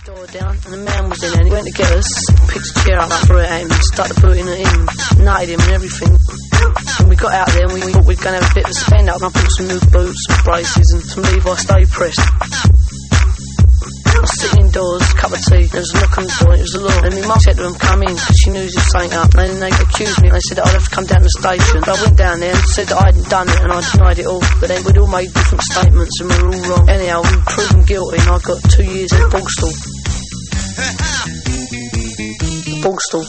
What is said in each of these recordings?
door down and the man was in there and he went to get us, picked a chair up, threw it at him, started booting it in, nutted him and everything. And we got out there and we thought we'd go and have a bit of a spend up, and I bought some new boots, some braces and some Levi Stay Press. I was sitting indoors, cup of tea, there was a knock on the door, and it was the law. And my mum said to them, come in, because she knew there was something up. And then they accused me, and they said that I'd have to come down to the station. But I went down there and said that I hadn't done it, and I denied it all. But then we'd all made different statements, and we were all wrong. Anyhow, we were proven guilty, and I got 2 years in Borstal. Borstal.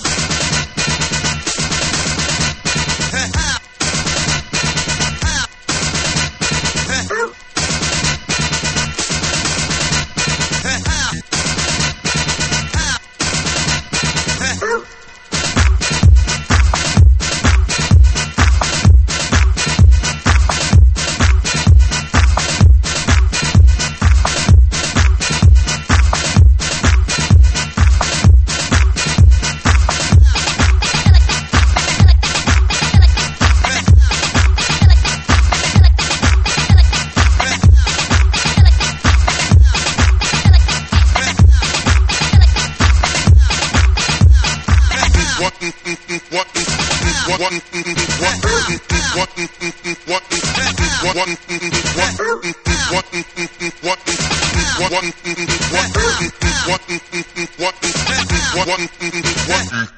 What